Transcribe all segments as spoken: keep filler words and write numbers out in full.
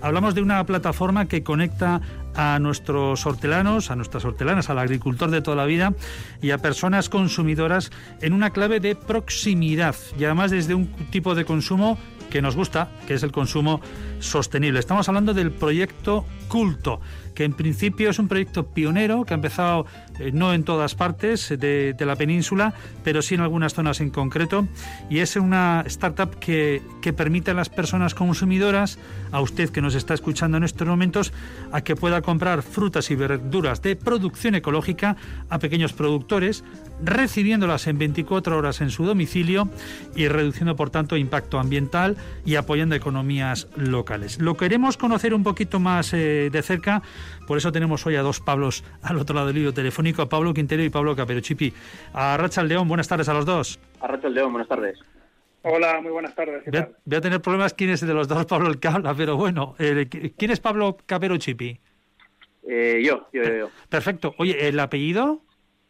Hablamos de una plataforma que conecta a nuestros hortelanos, a nuestras hortelanas, al agricultor de toda la vida y a personas consumidoras en una clave de proximidad y además desde un tipo de consumo que nos gusta, que es el consumo sostenible. Estamos hablando del proyecto Culto, que en principio es un proyecto pionero que ha empezado eh, no en todas partes de, de la península, pero sí en algunas zonas en concreto, y es una startup que, que permite a las personas consumidoras, a usted que nos está escuchando en estos momentos, a que pueda comprar frutas y verduras de producción ecológica a pequeños productores, recibiéndolas en veinticuatro horas en su domicilio y reduciendo por tanto impacto ambiental y apoyando economías locales. Lo queremos conocer un poquito más eh, de cerca, por eso tenemos hoy a dos Pablos al otro lado del hilo telefónico, a Pablo Quintero y Pablo Caperuchipi. A Arratsaldeon, buenas tardes a los dos. Arratsaldeon, buenas tardes. Hola, muy buenas tardes. ¿Qué voy, a, tal? voy a tener problemas quién es de los dos Pablo el que habla, pero bueno, eh, ¿quién es Pablo Caperuchipi? Eh, yo, yo, yo, yo. Perfecto. Oye, ¿el apellido?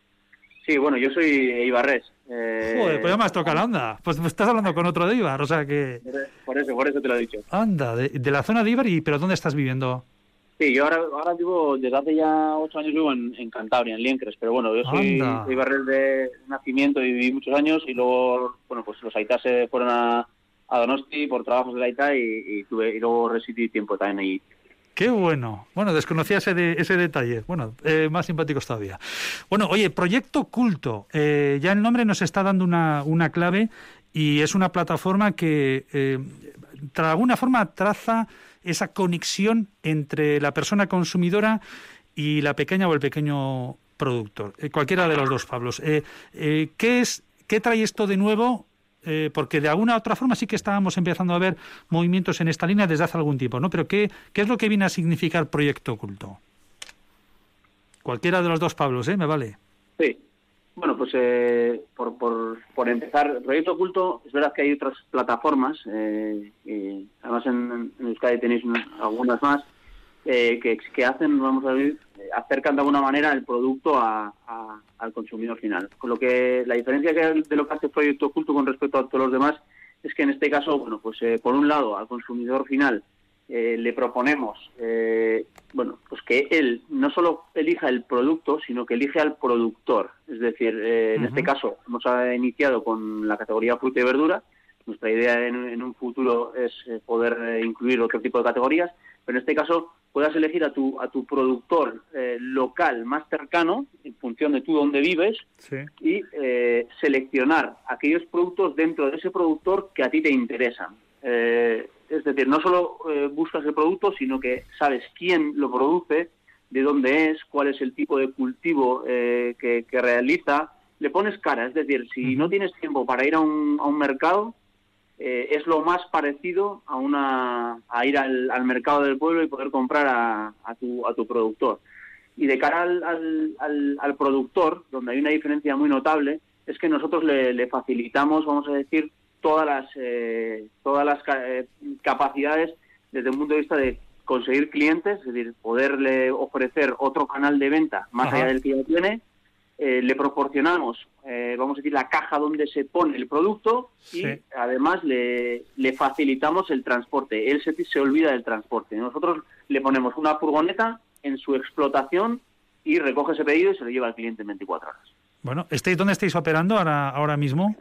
Sí, bueno, yo soy Ibarrés. Eh... Joder, pues ya me has tocado la onda. Pues estás hablando con otro de Ibar, o sea que... Por eso, por eso te lo he dicho. Anda, de, de la zona de Ibar, y ¿pero dónde estás viviendo? Sí, yo ahora, ahora vivo, desde hace ya ocho años vivo en, en Cantabria, en Liencres, pero bueno, yo soy, soy Ibarrés de nacimiento y viví muchos años, y luego, bueno, pues los Aitás se fueron a, a Donosti por trabajos de la Aitá y, y, tuve, y luego residí tiempo también ahí. ¡Qué bueno! Bueno, desconocía ese, de, ese detalle. Bueno, eh, más simpáticos todavía. Bueno, oye, Proyecto Culto. Eh, ya el nombre nos está dando una, una clave y es una plataforma que eh, de alguna forma traza esa conexión entre la persona consumidora y la pequeña o el pequeño productor. Eh, cualquiera de los dos, Pablos. Eh, eh, ¿qué es, qué trae esto de nuevo? Eh, porque de alguna u otra forma sí que estábamos empezando a ver movimientos en esta línea desde hace algún tiempo, ¿no? Pero ¿qué, qué es lo que viene a significar Proyecto Culto? Cualquiera de los dos Pablos, ¿eh? Me vale. Sí. Bueno, pues eh, por, por, por empezar, Proyecto Culto, es verdad que hay otras plataformas, eh, y además en, en Euskadi tenéis unas, algunas más, eh, que, que hacen, vamos a ver, acercan de alguna manera el producto a, a, al consumidor final. Con lo que la diferencia que de lo que hace Proyecto Culto con respecto a todos los demás es que en este caso, bueno, pues eh, por un lado al consumidor final eh, le proponemos, eh, bueno, pues que él no solo elija el producto, sino que elige al productor. Es decir, eh, en uh-huh. este caso hemos iniciado con la categoría fruta y verdura. Nuestra idea en, en un futuro es eh, poder eh, incluir otro tipo de categorías, pero en este caso puedas elegir a tu a tu productor eh, local más cercano en función de tú dónde vives, sí. y eh, seleccionar aquellos productos dentro de ese productor que a ti te interesan. Eh, es decir, no solo eh, buscas el producto, sino que sabes quién lo produce, de dónde es, cuál es el tipo de cultivo eh, que, que realiza. Le pones cara, es decir, si uh-huh. no tienes tiempo para ir a un, a un mercado, Eh, es lo más parecido a una a ir al, al mercado del pueblo y poder comprar a, a tu a tu productor. Y de cara al, al, al, al productor, donde hay una diferencia muy notable, es que nosotros le, le facilitamos, vamos a decir, todas las eh, todas las eh, capacidades desde un punto de vista de conseguir clientes, es decir, poderle ofrecer otro canal de venta más Ajá. allá del que ya tiene. Eh, le proporcionamos, eh, vamos a decir, la caja donde se pone el producto y sí. además le, le facilitamos el transporte. Él se, se olvida del transporte. Nosotros le ponemos una furgoneta en su explotación y recoge ese pedido y se lo lleva al cliente en veinticuatro horas. Bueno, ¿estáis, ¿dónde estáis operando ahora, ahora mismo?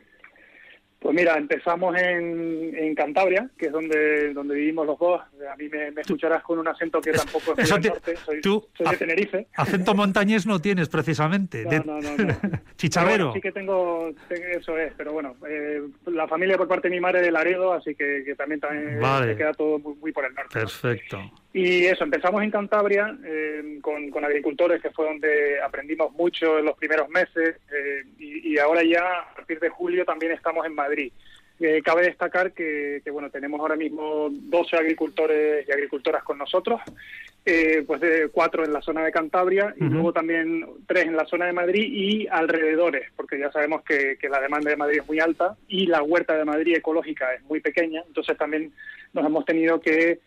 Pues mira, empezamos en, en Cantabria, que es donde donde vivimos los dos. A mí me, me escucharás con un acento que tampoco es muy del norte. Soy, tú, soy de Tenerife. Acento montañés no tienes, precisamente. No, de... no, no, no. Chicharrero. Bueno, sí que tengo, eso es, pero bueno, eh, la familia por parte de mi madre de Laredo, así que, que también, también vale. se queda todo muy, muy por el norte. Perfecto. ¿No? Y eso, empezamos en Cantabria eh, con, con agricultores, que fue donde aprendimos mucho en los primeros meses, eh, y, y ahora ya, a partir de julio, también estamos en Madrid. Eh, cabe destacar que, que bueno, tenemos ahora mismo doce agricultores y agricultoras con nosotros, eh, pues de cuatro en la zona de Cantabria y uh-huh. luego también tres en la zona de Madrid y alrededores, porque ya sabemos que, que la demanda de Madrid es muy alta y la huerta de Madrid ecológica es muy pequeña, entonces también nos hemos tenido que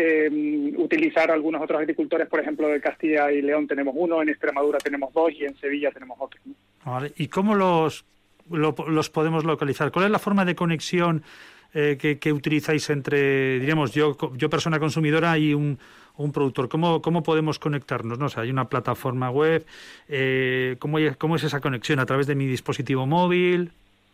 eh, utilizar algunos otros agricultores, por ejemplo, de Castilla y León tenemos uno, en Extremadura tenemos dos y en Sevilla tenemos otro, ¿no? Vale. ¿Y cómo los... Lo, los podemos localizar? ¿Cuál es la forma de conexión eh, que, que utilizáis entre, diríamos, yo, yo persona consumidora y un, un productor? ¿Cómo, cómo podemos conectarnos? ¿No? O sea, hay una plataforma web, eh, ¿cómo, ¿cómo es esa conexión? ¿A través de mi dispositivo móvil?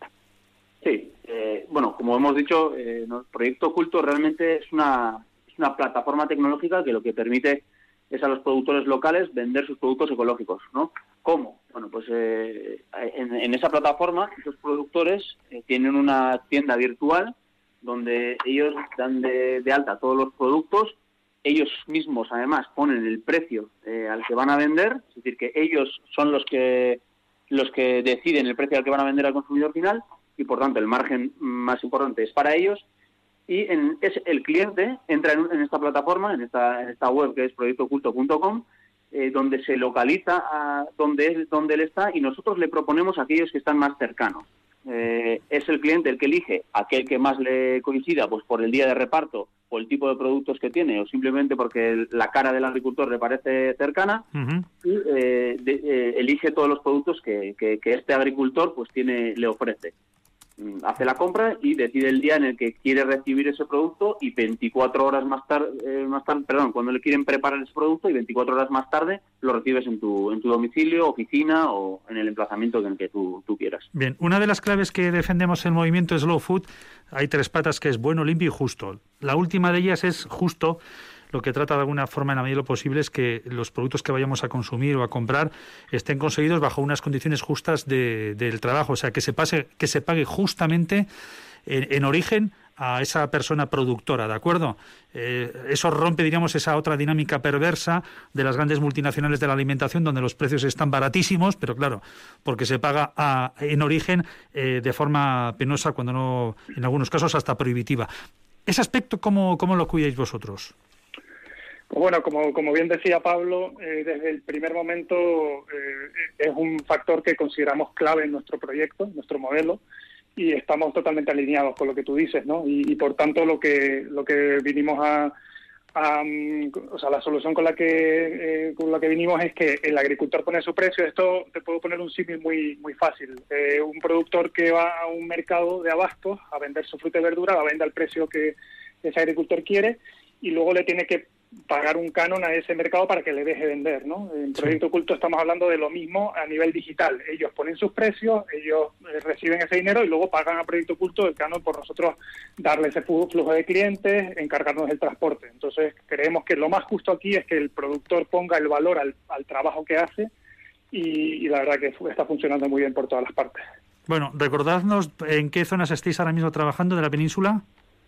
Sí, eh, bueno, como hemos dicho, eh, el Proyecto Oculto realmente es una, es una plataforma tecnológica que lo que permite es a los productores locales vender sus productos ecológicos, ¿no? ¿Cómo? Bueno, pues eh, en, en esa plataforma esos productores eh, tienen una tienda virtual donde ellos dan de, de alta todos los productos, ellos mismos además ponen el precio eh, al que van a vender, es decir, que ellos son los que los que deciden el precio al que van a vender al consumidor final y por tanto el margen más importante es para ellos. Y en, es, el cliente entra en, en esta plataforma, en esta, en esta web que es proyecto oculto punto com, eh, donde se localiza a donde, es, donde él está y nosotros le proponemos a aquellos que están más cercanos. Eh, es el cliente el que elige aquel que más le coincida, pues por el día de reparto o el tipo de productos que tiene o simplemente porque el, la cara del agricultor le parece cercana. Uh-huh. Y eh, de, eh, elige todos los productos que, que, que este agricultor pues tiene le ofrece. Hace la compra y decide el día en el que quiere recibir ese producto y veinticuatro horas más tarde, eh, más tarde, perdón, cuando le quieren preparar ese producto y veinticuatro horas más tarde lo recibes en tu en tu domicilio, oficina o en el emplazamiento en el que tú, tú quieras. Bien, una de las claves que defendemos el movimiento Slow Food, hay tres patas que es bueno, limpio y justo. La última de ellas es justo. Lo que trata de alguna forma, en la medida de lo posible, es que los productos que vayamos a consumir o a comprar estén conseguidos bajo unas condiciones justas de, del trabajo. O sea, que se pase, que se pague justamente en, en origen a esa persona productora, ¿de acuerdo? Eh, eso rompe, diríamos, esa otra dinámica perversa de las grandes multinacionales de la alimentación, donde los precios están baratísimos, pero claro, porque se paga a, en origen eh, de forma penosa, cuando no, en algunos casos, hasta prohibitiva. ¿Ese aspecto cómo, cómo lo cuidáis vosotros? Pues bueno, como, como bien decía Pablo, eh, desde el primer momento eh, es un factor que consideramos clave en nuestro proyecto, en nuestro modelo, y estamos totalmente alineados con lo que tú dices, ¿no? Y, y por tanto lo que lo que vinimos a, a um, o sea, la solución con la que eh, con la que vinimos es que el agricultor pone su precio. Esto te puedo poner un símil muy muy fácil. Eh, un productor que va a un mercado de abastos a vender su fruta y verdura, la vende al precio que ese agricultor quiere y luego le tiene que pagar un canon a ese mercado para que le deje vender, ¿no? En Proyecto Oculto estamos hablando de lo mismo a nivel digital. Ellos ponen sus precios, ellos eh, reciben ese dinero y luego pagan a Proyecto Oculto el canon por nosotros darle ese flujo de clientes, encargarnos del transporte. Entonces creemos que lo más justo aquí es que el productor ponga el valor al, al trabajo que hace y, y la verdad que está funcionando muy bien por todas las partes. Bueno, recordadnos en qué zonas estáis ahora mismo trabajando de la península.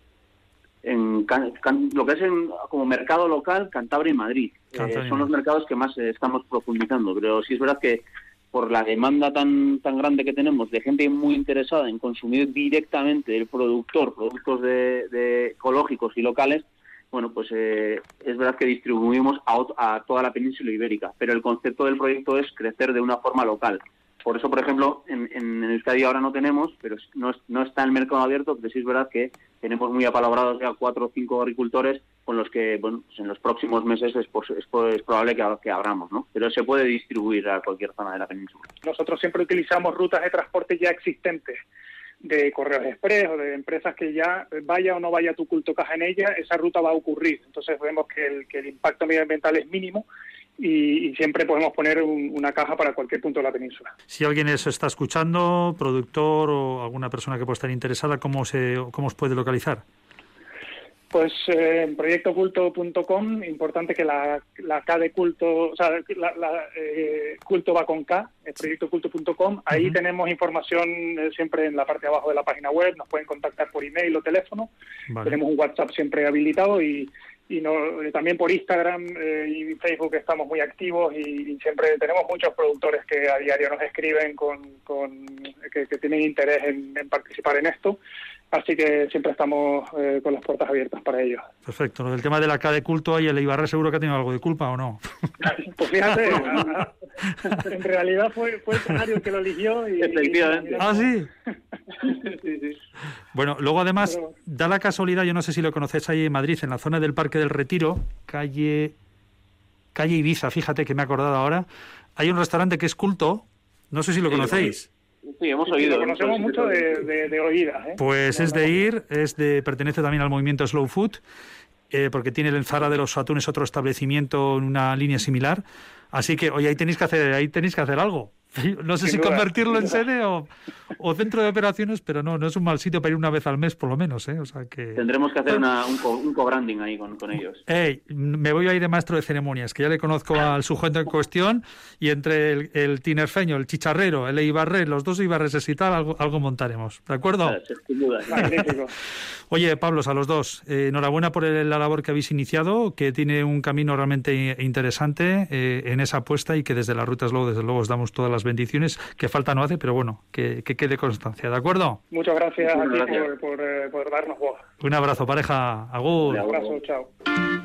En can, can, lo que es en, como mercado local, Cantabria y Madrid. Cantabria. Eh, son los mercados que más eh, estamos profundizando. Pero sí es verdad que por la demanda tan tan grande que tenemos de gente muy interesada en consumir directamente del productor productos de, de ecológicos y locales, bueno, pues eh, es verdad que distribuimos a, a toda la península ibérica. Pero el concepto del proyecto es crecer de una forma local. Por eso, por ejemplo, en, en Euskadi ahora no tenemos, pero no, no está el mercado abierto, pero sí es verdad que tenemos muy apalabrados ya cuatro o cinco agricultores con los que, bueno, pues en los próximos meses es, es, es probable que, que abramos, ¿no? Pero se puede distribuir a cualquier zona de la península. Nosotros siempre utilizamos rutas de transporte ya existentes, de correos express o de empresas que ya vaya o no vaya tu culto caja en ella, esa ruta va a ocurrir. Entonces vemos que el, que el impacto medioambiental es mínimo. Y, y siempre podemos poner un, una caja para cualquier punto de la península. Si alguien eso está escuchando, productor o alguna persona que pueda estar interesada, ¿cómo se cómo os puede localizar? Pues eh, en proyecto oculto punto com, importante que la, la K de culto, o sea, la, la eh, culto va con K, es proyecto oculto punto com. Ahí uh-huh. tenemos información eh, siempre en la parte de abajo de la página web, nos pueden contactar por email o teléfono. Vale. Tenemos un WhatsApp siempre habilitado y y no, también por Instagram eh, y Facebook estamos muy activos y, y siempre tenemos muchos productores que a diario nos escriben con, con que, que tienen interés en, en participar en esto, así que siempre estamos eh, con las puertas abiertas para ellos. Perfecto. El tema de la K de culto, ¿y el Eibarre seguro que ha tenido algo de culpa o no? Pues fíjate, en realidad fue, fue el escenario el que lo eligió y... Efectivamente. Y, ¿Ah, sí? sí, sí. Bueno, luego además, Pero... da la casualidad, yo no sé si lo conocéis ahí en Madrid, en la zona del Parque del Retiro, calle calle Ibiza, fíjate que me he acordado ahora, hay un restaurante que es culto, no sé si lo conocéis. Sí, hemos Sí, oído. lo conocemos mucho de, de, de oídas, ¿eh? Pues No, es no, de no. ir, es de pertenece también al movimiento Slow Food, eh, porque tiene el Zara de los Atunes otro establecimiento en una línea similar. Así que, oye, ahí tenéis que hacer, ahí tenéis que hacer algo. No sé Sin si duda, convertirlo sin en duda. sede o, o centro de operaciones, pero no, no es un mal sitio para ir una vez al mes, por lo menos, ¿eh? O sea que... Tendremos que hacer una, un, co, un co-branding ahí con, con ellos. Ey, me voy a ir de maestro de ceremonias, que ya le conozco al sujeto en cuestión, y entre el, el tinerfeño, el chicharrero, el eibarrés, los dos eibarreses y tal, algo, algo montaremos. ¿De acuerdo? Claro, sin duda. Magnífico. Oye, Pablos, a los dos, eh, enhorabuena por el- la labor que habéis iniciado, que tiene un camino realmente interesante eh, en esa apuesta y que desde la Ruta Slow, desde luego, os damos todas las bendiciones, que falta no hace, pero bueno, que, que quede constancia, ¿de acuerdo? Muchas gracias Muchas a ti gracias. por, por, eh, por darnos voz. Un abrazo, pareja. Agur. Vale, Un abrazo, chao.